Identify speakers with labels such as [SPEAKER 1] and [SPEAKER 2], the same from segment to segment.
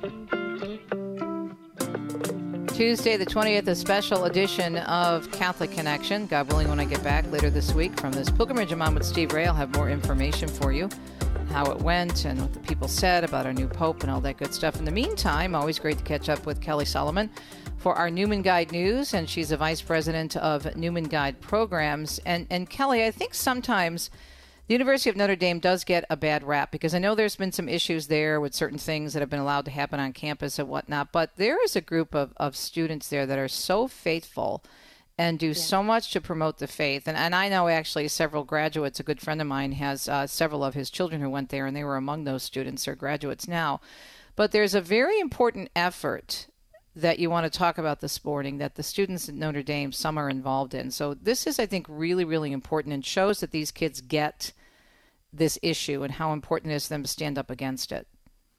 [SPEAKER 1] Tuesday, the 20th, a special edition of Catholic Connection. God willing, when I get back later this week from this pilgrimage I'm on with Steve Ray, I'll have more information for you, how it went and what the people said about our new Pope and all that good stuff. In the meantime, always great to catch up with Kelly Solomon for our Newman Guide News, and she's the Vice President of Newman Guide Programs. And Kelly, I think sometimes the University of Notre Dame does get a bad rap because I know there's been some issues there with certain things that have been allowed to happen on campus and whatnot, but there is a group of students there that are so faithful and do so much to promote the faith. And I know actually several graduates, a good friend of mine has several of his children who went there, and they were among those students. They're graduates now. But there's a very important effort that you want to talk about this morning that the students at Notre Dame, some are involved in. So this is, I think, really, really important and shows that these kids get this issue and how important it is for them to stand up against it.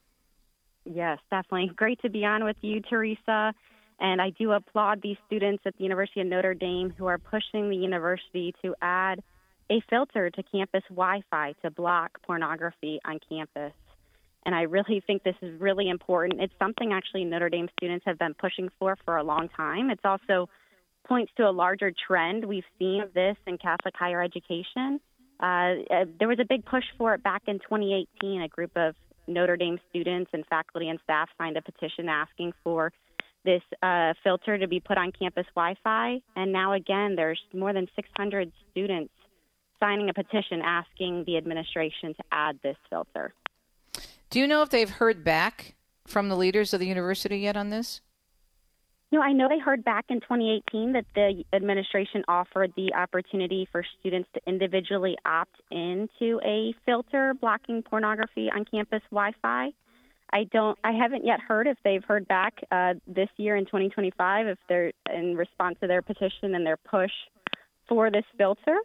[SPEAKER 2] Yes, definitely. Great to be on with you, Teresa. And I do applaud these students at the University of Notre Dame who are pushing the university to add a filter to campus Wi-Fi to block pornography on campus. And I really think this is really important. It's something actually Notre Dame students have been pushing for a long time. It's also points to a larger trend we've seen of this in Catholic higher education. There was a big push for it back in 2018. A group of Notre Dame students and faculty and staff signed a petition asking for this filter to be put on campus Wi-Fi. And now again, there's more than 600 students signing a petition asking the administration to add this filter.
[SPEAKER 1] Do you know if they've heard back from the leaders of the university yet on this?
[SPEAKER 2] No, I know they heard back in 2018 that the administration offered the opportunity for students to individually opt into a filter blocking pornography on campus Wi-Fi. I haven't yet heard if they've heard back this year in 2025 if they're in response to their petition and their push for this filter.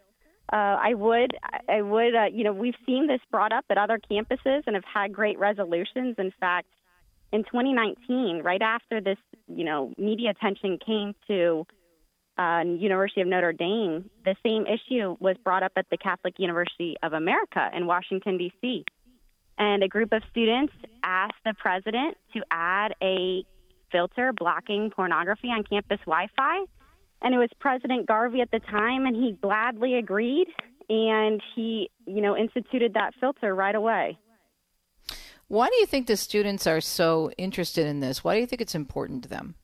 [SPEAKER 2] We've seen this brought up at other campuses and have had great resolutions. In fact, in 2019, right after this, media attention came to University of Notre Dame, the same issue was brought up at the Catholic University of America in Washington, D.C. And a group of students asked the president to add a filter blocking pornography on campus Wi-Fi. And it was President Garvey at the time, and he gladly agreed, and he, instituted that filter right away.
[SPEAKER 1] Why do you think the students are so interested in this? Why do you think it's important to them?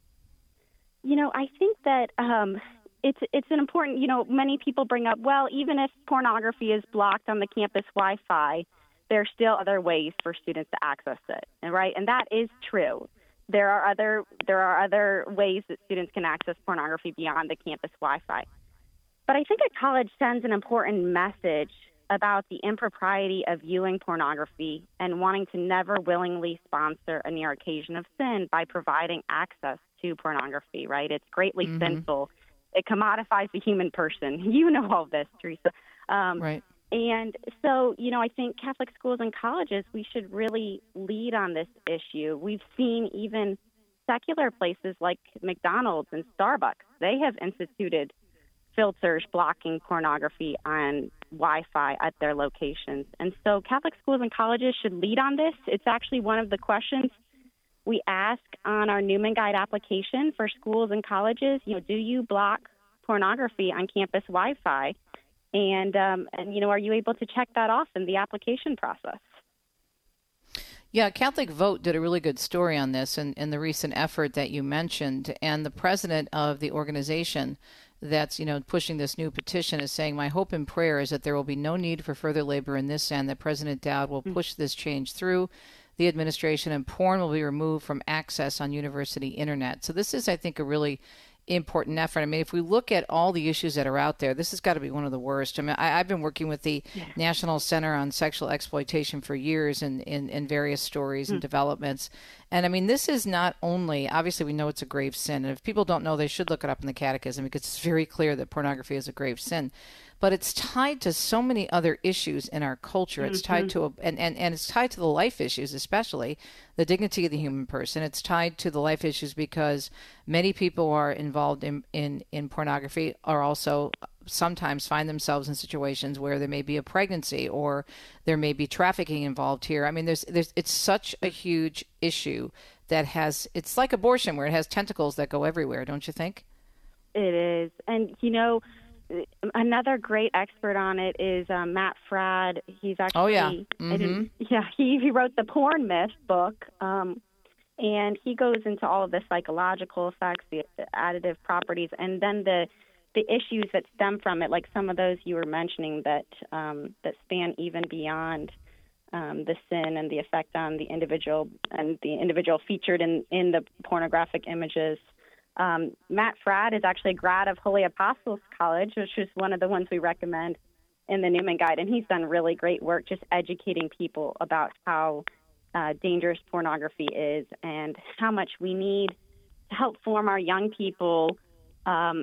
[SPEAKER 2] I think that it's an important, many people bring up, well, even if pornography is blocked on the campus Wi-Fi, there are still other ways for students to access it, right? And that is true. There are other ways that students can access pornography beyond the campus Wi-Fi. But I think a college sends an important message about the impropriety of viewing pornography and wanting to never willingly sponsor a near occasion of sin by providing access to pornography, right? It's greatly sinful. It commodifies the human person. You know all this, Teresa.
[SPEAKER 1] Right.
[SPEAKER 2] And so, I think Catholic schools and colleges, we should really lead on this issue. We've seen even secular places like McDonald's and Starbucks, they have instituted filters blocking pornography on Wi-Fi at their locations. And so Catholic schools and colleges should lead on this. It's actually one of the questions we ask on our Newman Guide application for schools and colleges. Do you block pornography on campus Wi-Fi? And are you able to check that off in the application process?
[SPEAKER 1] Yeah, Catholic Vote did a really good story on this in the recent effort that you mentioned. And the president of the organization that's, pushing this new petition is saying, my hope and prayer is that there will be no need for further labor in this and that President Dowd will push this change through the administration and porn will be removed from access on university internet. So this is, I think, a really important effort. I mean, if we look at all the issues that are out there, this has got to be one of the worst. I mean, I've been working with the National Center on Sexual Exploitation for years in various stories and developments. And I mean, this is not only, obviously we know it's a grave sin. And if people don't know, they should look it up in the catechism because it's very clear that pornography is a grave sin. But it's tied to so many other issues in our culture. It's tied to, and it's tied to the life issues, especially the dignity of the human person. It's tied to the life issues because many people who are involved in pornography are also sometimes find themselves in situations where there may be a pregnancy or there may be trafficking involved here. I mean, it's such a huge issue that it's like abortion where it has tentacles that go everywhere, don't you think?
[SPEAKER 2] It is. And, another great expert on it is Matt Fradd. He's actually,
[SPEAKER 1] oh, yeah. Mm-hmm.
[SPEAKER 2] He wrote the Porn Myth book. And he goes into all of the psychological effects, the additive properties, and then the issues that stem from it, like some of those you were mentioning that span even beyond the sin and the effect on the individual and the individual featured in the pornographic images. Matt Fradd is actually a grad of Holy Apostles College, which is one of the ones we recommend in the Newman Guide, and he's done really great work just educating people about how dangerous pornography is and how much we need to help form our young people and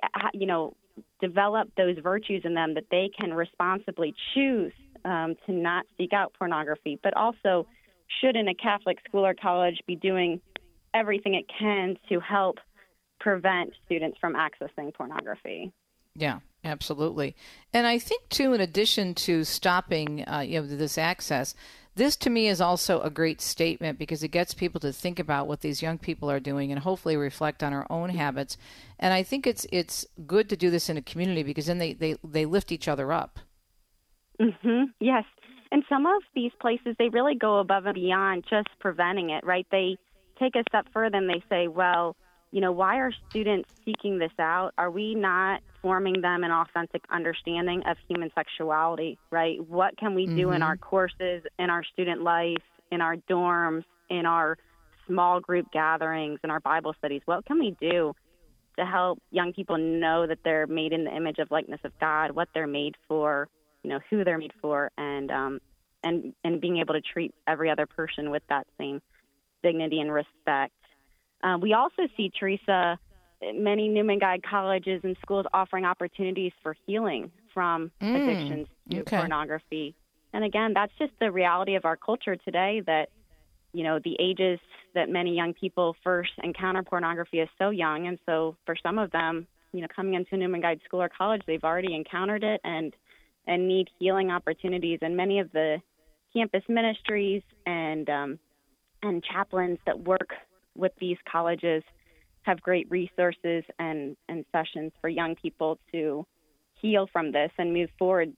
[SPEAKER 2] develop those virtues in them that they can responsibly choose to not seek out pornography, but also should in a Catholic school or college be doing everything it can to help prevent students from accessing pornography.
[SPEAKER 1] Yeah, absolutely. And I think, too, in addition to stopping this access, this to me is also a great statement because it gets people to think about what these young people are doing and hopefully reflect on our own habits. And I think it's good to do this in a community because then they lift each other up.
[SPEAKER 2] Mm-hmm. Yes. And some of these places, they really go above and beyond just preventing it, right? They take a step further and they say, well, why are students seeking this out? Are we not forming them an authentic understanding of human sexuality, right? What can we do in our courses, in our student life, in our dorms, in our small group gatherings, in our Bible studies? What can we do to help young people know that they're made in the image of likeness of God, what they're made for, who they're made for, and being able to treat every other person with that same dignity and respect. We also see, Teresa, many Newman Guide colleges and schools offering opportunities for healing from addictions to pornography. And again, that's just the reality of our culture today that, the ages that many young people first encounter pornography is so young. And so for some of them, coming into a Newman Guide school or college, they've already encountered it and need healing opportunities. And many of the campus ministries and chaplains that work with these colleges have great resources and sessions for young people to heal from this and move forward,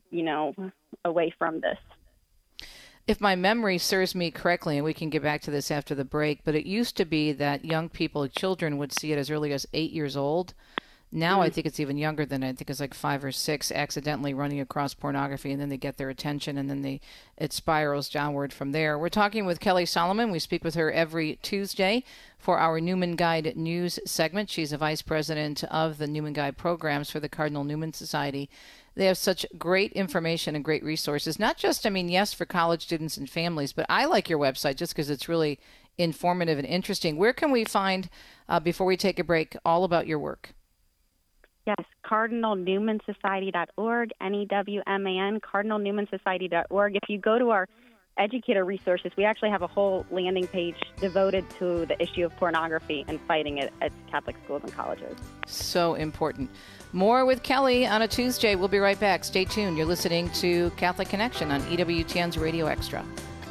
[SPEAKER 2] away from this.
[SPEAKER 1] If my memory serves me correctly, and we can get back to this after the break, but it used to be that young people, children, would see it as early as 8 years old. Now I think it's even younger than I think it's like 5 or 6 accidentally running across pornography, and then they get their attention, and then it spirals downward from there. We're talking with Kelly Solomon. We speak with her every Tuesday for our Newman Guide News segment. She's a vice president of the Newman Guide programs for the Cardinal Newman Society. They have such great information and great resources, not just, yes, for college students and families, but I like your website just because it's really informative and interesting. Where can we find, before we take a break, all about your work?
[SPEAKER 2] Yes, cardinalnewmansociety.org, NEWMAN, cardinalnewmansociety.org. If you go to our educator resources, we actually have a whole landing page devoted to the issue of pornography and fighting it at Catholic schools and colleges. So
[SPEAKER 1] important. More with Kelly on a Tuesday. We'll be right back. Stay tuned. You're listening to Catholic Connection on EWTN's Radio Extra.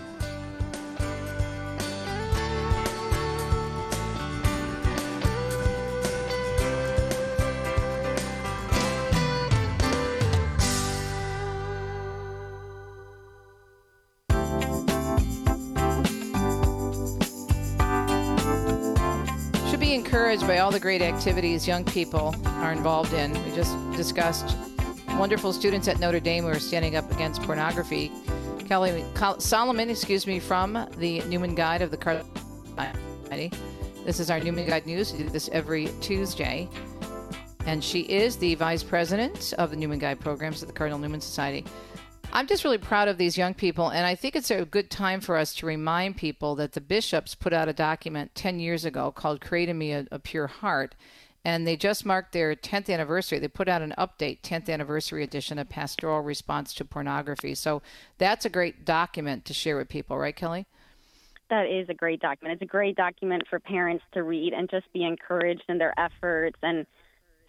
[SPEAKER 1] Encouraged by all the great activities young people are involved in. We just discussed wonderful students at Notre Dame who are standing up against pornography. Kelly Solomon, from the Newman Guide of the Cardinal Society. This is our Newman Guide News. We do this every Tuesday. And she is the vice president of the Newman Guide programs at the Cardinal Newman Society. I'm just really proud of these young people, and I think it's a good time for us to remind people that the bishops put out a document 10 years ago called Create in Me a Pure Heart, and they just marked their 10th anniversary. They put out an update, 10th anniversary edition of Pastoral Response to Pornography. So that's a great document to share with people, right, Kelly?
[SPEAKER 2] That is a great document. It's a great document for parents to read and just be encouraged in their efforts and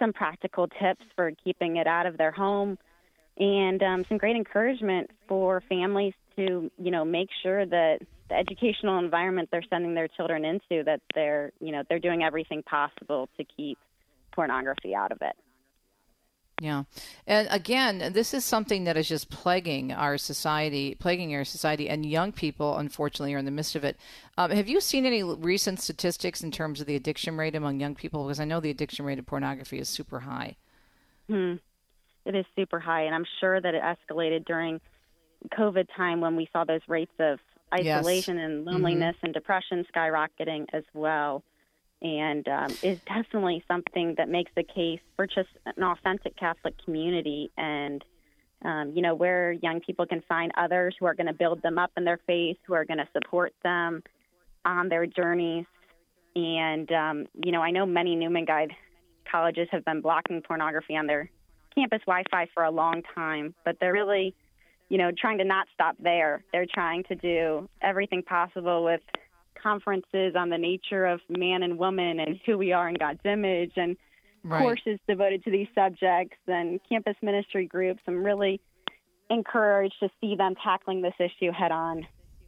[SPEAKER 2] some practical tips for keeping it out of their home, and some great encouragement for families to, make sure that the educational environment they're sending their children into, that they're doing everything possible to keep pornography out of it.
[SPEAKER 1] Yeah. And again, this is something that is just plaguing our society, and young people, unfortunately, are in the midst of it. Have you seen any recent statistics in terms of the addiction rate among young people? Because I know the addiction rate of pornography is super high.
[SPEAKER 2] It is super high, and I'm sure that it escalated during COVID time when we saw those rates of isolation and loneliness and depression skyrocketing as well. And is definitely something that makes the case for just an authentic Catholic community, and where young people can find others who are going to build them up in their faith, who are going to support them on their journeys. And I know many Newman Guide colleges have been blocking pornography on their campus Wi-Fi for a long time, but they're really trying to not stop there. They're trying to do everything possible with conferences on the nature of man and woman and who we are in God's image, and courses devoted to these subjects, and campus ministry groups. I'm really encouraged to see them tackling this issue head on.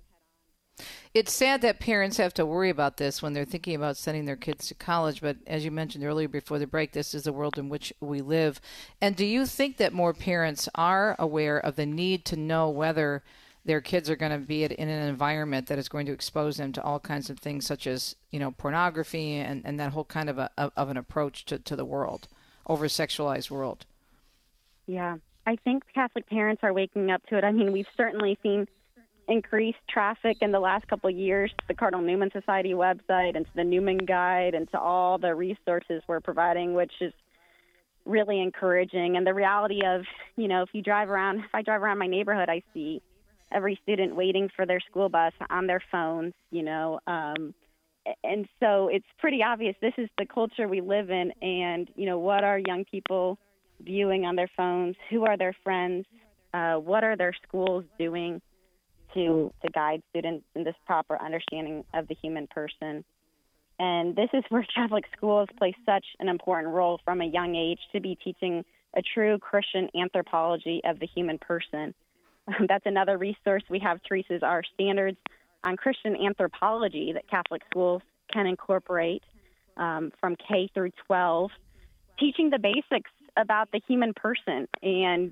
[SPEAKER 1] It's sad that parents have to worry about this when they're thinking about sending their kids to college, but as you mentioned earlier before the break, this is the world in which we live. And do you think that more parents are aware of the need to know whether their kids are going to be in an environment that is going to expose them to all kinds of things, such as, pornography and that whole kind of an approach to the world, over-sexualized world?
[SPEAKER 2] Yeah, I think Catholic parents are waking up to it. I mean, we've certainly seen increased traffic in the last couple of years to the Cardinal Newman Society website and to the Newman Guide and to all the resources we're providing, which is really encouraging. And the reality of, if I drive around my neighborhood, I see every student waiting for their school bus on their phones, and so it's pretty obvious this is the culture we live in. And, what are young people viewing on their phones? Who are their friends? What are their schools doing to guide students in this proper understanding of the human person? And this is where Catholic schools play such an important role from a young age, to be teaching a true Christian anthropology of the human person. That's another resource we have, Teresa, is our standards on Christian anthropology that Catholic schools can incorporate from K through 12, teaching the basics about the human person, and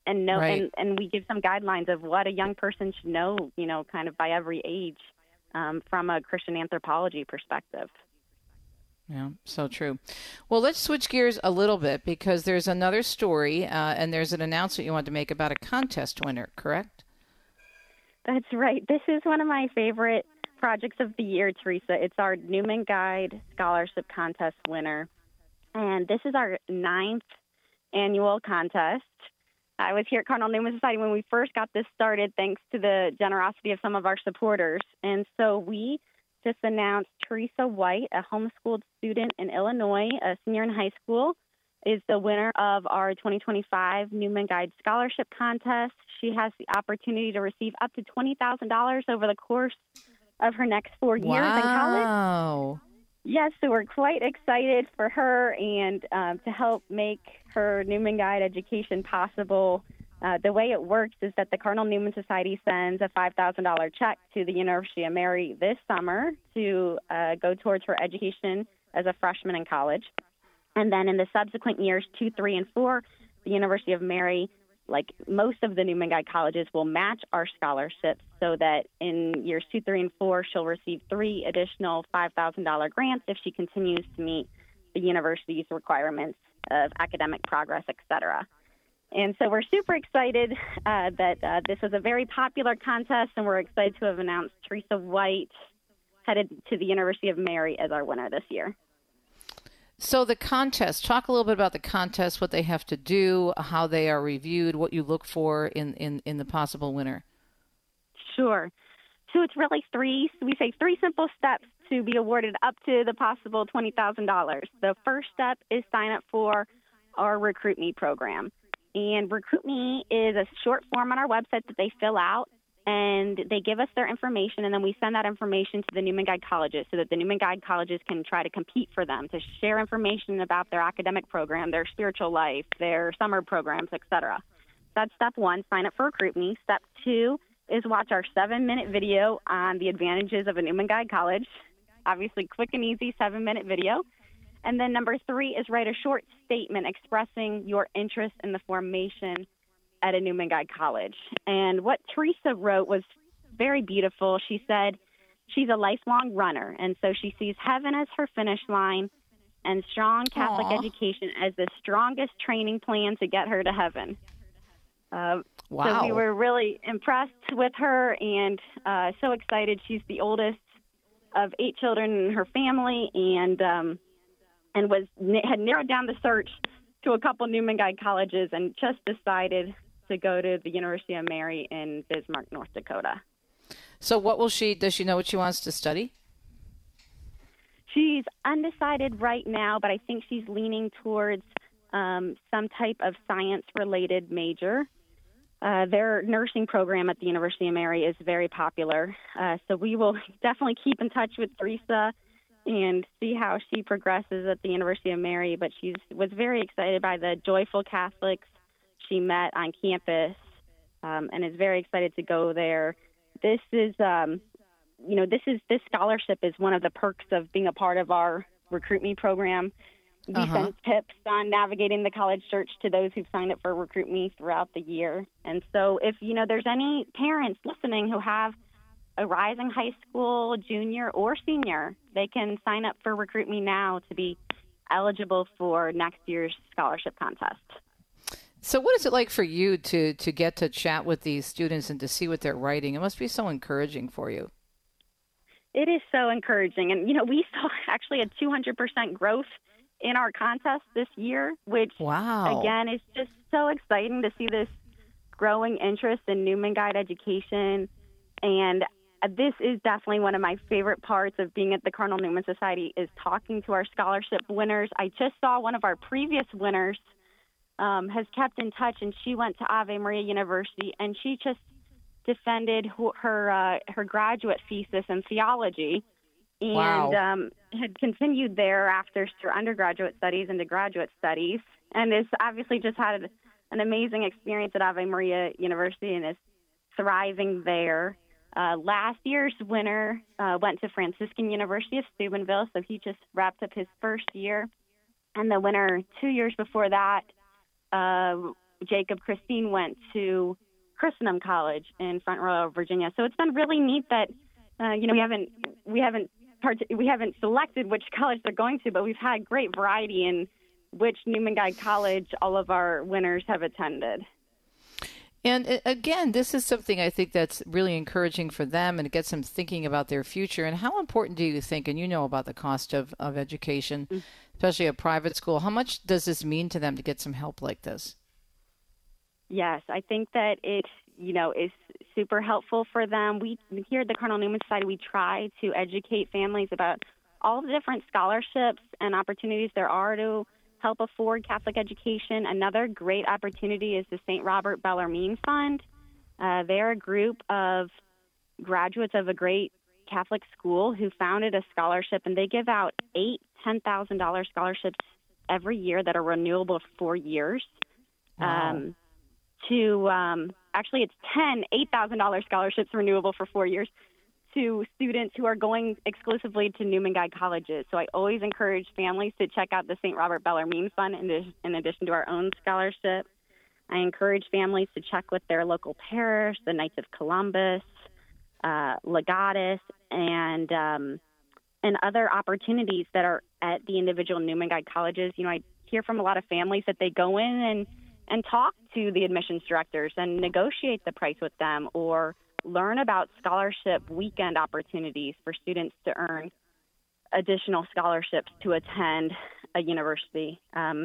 [SPEAKER 2] we give some guidelines of what a young person should know, kind of by every age, from a Christian anthropology perspective.
[SPEAKER 1] Yeah, so true. Well, let's switch gears a little bit, because there's another story, and there's an announcement you want to make about a contest winner, correct?
[SPEAKER 2] That's right. This is one of my favorite projects of the year, Teresa. It's our Newman Guide Scholarship Contest winner, and this is our 9th annual contest. I was here at Cardinal Newman Society when we first got this started, thanks to the generosity of some of our supporters. And so we just announced Teresa White, a homeschooled student in Illinois, a senior in high school, is the winner of our 2025 Newman Guide Scholarship Contest. She has the opportunity to receive up to $20,000 over the course of her next 4 years in college.
[SPEAKER 1] Wow.
[SPEAKER 2] Yes, so we're quite excited for her and to help make her Newman Guide education possible. The way it works is that the Cardinal Newman Society sends a $5,000 check to the University of Mary this summer to go towards her education as a freshman in college. And then in the subsequent years, 2, 3, and 4, the University of Mary, like most of the Newman Guide colleges, will match our scholarships, so that in years 2, 3, and 4, she'll receive 3 additional $5,000 grants if she continues to meet the university's requirements of academic progress, et cetera. And so we're super excited that this is a very popular contest, and we're excited to have announced Teresa White headed to the University of Mary as our winner this year.
[SPEAKER 1] So the contest, talk a little bit about the contest, what they have to do, how they are reviewed, what you look for in the possible winner.
[SPEAKER 2] Sure. So it's really three simple steps to be awarded up to the possible $20,000. The first step is sign up for our Recruit Me program. And Recruit Me is a short form on our website that they fill out, and they give us their information, and then we send that information to the Newman Guide colleges so that the Newman Guide colleges can try to compete for them, to share information about their academic program, their spiritual life, their summer programs, etc. That's step one, sign up for RecruitMe. Step two is watch our 7-minute video on the advantages of a Newman Guide college. Obviously, quick and easy 7-minute video. And then number three is write a short statement expressing your interest in the formation at a Newman Guide college. And what Teresa wrote was very beautiful. She said she's a lifelong runner, and so she sees heaven as her finish line and strong Catholic education as the strongest training plan to get her to heaven.
[SPEAKER 1] Wow.
[SPEAKER 2] So we were really impressed with her and so excited. She's the oldest of 8 children in her family, and had narrowed down the search to a couple Newman Guide colleges and just decided to go to the University of Mary in Bismarck, North Dakota.
[SPEAKER 1] So does she know what she wants to study?
[SPEAKER 2] She's undecided right now, but I think she's leaning towards some type of science-related major. Their nursing program at the University of Mary is very popular, so we will definitely keep in touch with Teresa and see how she progresses at the University of Mary. But she was very excited by the joyful Catholics she met on campus, and is very excited to go there. This scholarship is one of the perks of being a part of our RecruitMe program. We send tips on navigating the college search to those who've signed up for RecruitMe throughout the year. And so if, there's any parents listening who have a rising high school junior or senior, they can sign up for RecruitMe now to be eligible for next year's scholarship contest.
[SPEAKER 1] So what is it like for you to get to chat with these students and to see what they're writing? It must be so encouraging for you.
[SPEAKER 2] It is so encouraging. And, we saw actually a 200% growth in our contest this year, which, again, is just so exciting to see this growing interest in Newman Guide education. And this is definitely one of my favorite parts of being at the Cardinal Newman Society is talking to our scholarship winners. I just saw one of our previous winners has kept in touch, and she went to Ave Maria University, and she just defended her graduate thesis in theology, and had continued there after her undergraduate studies into graduate studies, and has obviously just had an amazing experience at Ave Maria University and is thriving there. Last year's winner went to Franciscan University of Steubenville, so he just wrapped up his first year. And the winner 2 years before that, Jacob Christine, went to Christendom College in Front Royal, Virginia. So it's been really neat that we haven't selected which college they're going to, but we've had great variety in which Newman Guide college all of our winners have attended.
[SPEAKER 1] And again, this is something I think that's really encouraging for them, and it gets them thinking about their future. And how important do you think, and you know about the cost of education, especially a private school, how much does this mean to them to get some help like this?
[SPEAKER 2] Yes, I think that it, is super helpful for them. We here at the Cardinal Newman Society, we try to educate families about all the different scholarships and opportunities there are to help afford Catholic education. Another great opportunity is the St. Robert Bellarmine Fund. They're a group of graduates of a great Catholic school who founded a scholarship, and they give out 8 $10,000 scholarships every year that are renewable for 4 years.
[SPEAKER 1] Wow.
[SPEAKER 2] Actually, it's 10 $8,000 scholarships renewable for 4 years to students who are going exclusively to Newman Guide colleges. So I always encourage families to check out the St. Robert Bellarmine Fund in addition to our own scholarship. I encourage families to check with their local parish, the Knights of Columbus, Legatus, and other opportunities that are at the individual Newman Guide colleges. I hear from a lot of families that they go in and talk to the admissions directors and negotiate the price with them, or learn about scholarship weekend opportunities for students to earn additional scholarships to attend a university.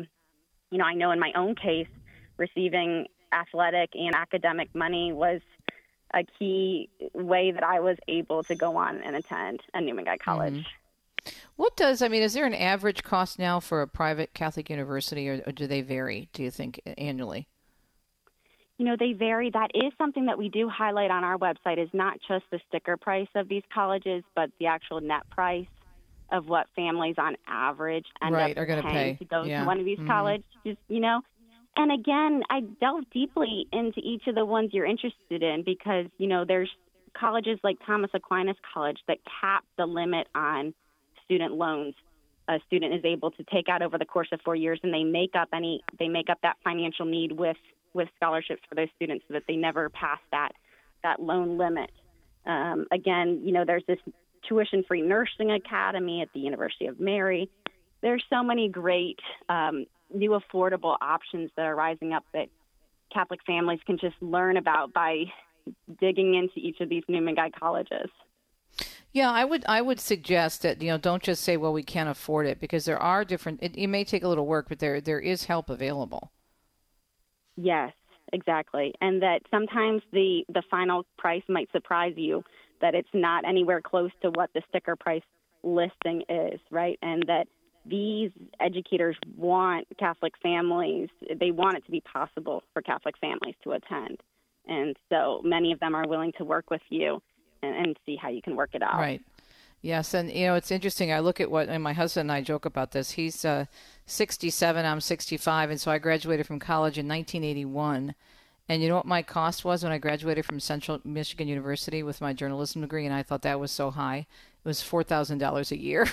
[SPEAKER 2] I know in my own case, receiving athletic and academic money was a key way that I was able to go on and attend a Newman Guide college.
[SPEAKER 1] Mm-hmm. Is there an average cost now for a private Catholic university, or do they vary, do you think, annually?
[SPEAKER 2] They vary. That is something that we do highlight on our website, is not just the sticker price of these colleges, but the actual net price of what families on average end up
[SPEAKER 1] are going to pay
[SPEAKER 2] to go to one of these colleges, And again, I delve deeply into each of the ones you're interested in because, there's colleges like Thomas Aquinas College that cap the limit on student loans a student is able to take out over the course of 4 years, and they make up that financial need with scholarships for those students so that they never pass that loan limit. Again, there's this tuition-free nursing academy at the University of Mary. There's so many great new affordable options that are rising up that Catholic families can just learn about by digging into each of these Newman Guide colleges.
[SPEAKER 1] Yeah, I would suggest that, don't just say, well, we can't afford it, because there are different, it may take a little work, but there is help available.
[SPEAKER 2] Yes, exactly. And that sometimes the final price might surprise you, that it's not anywhere close to what the sticker price listing is, right? And that these educators want Catholic families, they want it to be possible for Catholic families to attend. And so many of them are willing to work with you and see how you can work it out.
[SPEAKER 1] Right. Yes, and it's interesting. I look at and my husband and I joke about this. He's 67, I'm 65, and so I graduated from college in 1981. And you know what my cost was when I graduated from Central Michigan University with my journalism degree, and I thought that was so high? It was $4,000 a year.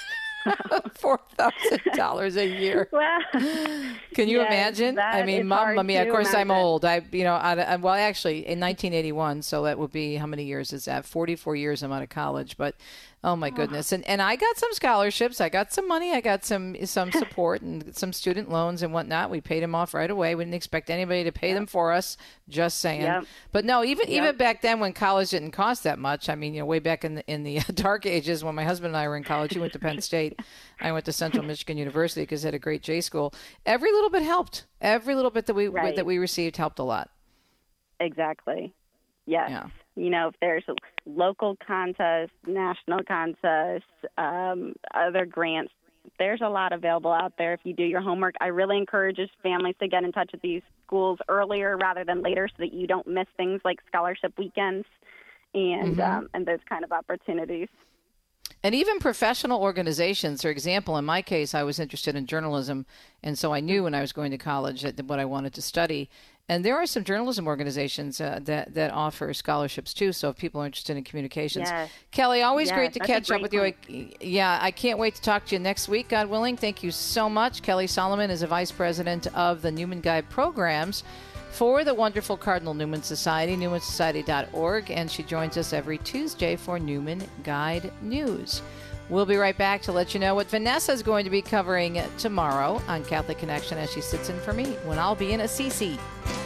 [SPEAKER 1] $4,000 a year.
[SPEAKER 2] Well,
[SPEAKER 1] can you imagine? I mean, of course, I'm old. Well, actually, in 1981, so that would be, how many years is that? 44 years I'm out of college. But oh my goodness! And I got some scholarships. I got some money. I got some support and some student loans and whatnot. We paid them off right away. We didn't expect anybody to pay them for us. Just saying. Yep. But no, even back then when college didn't cost that much. I mean, way back in the dark ages when my husband and I were in college, he went to Penn State. I went to Central Michigan University because it had a great J school. Every little bit helped. Every little bit that we received helped a lot.
[SPEAKER 2] Exactly. Yes.
[SPEAKER 1] Yeah.
[SPEAKER 2] If there's local contests, national contests, other grants, there's a lot available out there if you do your homework. I really encourage families to get in touch with these schools earlier rather than later so that you don't miss things like scholarship weekends and those kind of opportunities.
[SPEAKER 1] And even professional organizations, for example, in my case, I was interested in journalism, and so I knew when I was going to college what I wanted to study. And there are some journalism organizations that offer scholarships too. So if people are interested in communications,
[SPEAKER 2] yes.
[SPEAKER 1] Kelly, always great to catch up with you.
[SPEAKER 2] Yeah,
[SPEAKER 1] I can't wait to talk to you next week, God willing. Thank you so much. Kelly Solomon is a vice president of the Newman Guide programs for the wonderful Cardinal Newman Society, newmansociety.org, and she joins us every Tuesday for Newman Guide News. We'll be right back to let you know what Vanessa is going to be covering tomorrow on Catholic Connection as she sits in for me when I'll be in Assisi.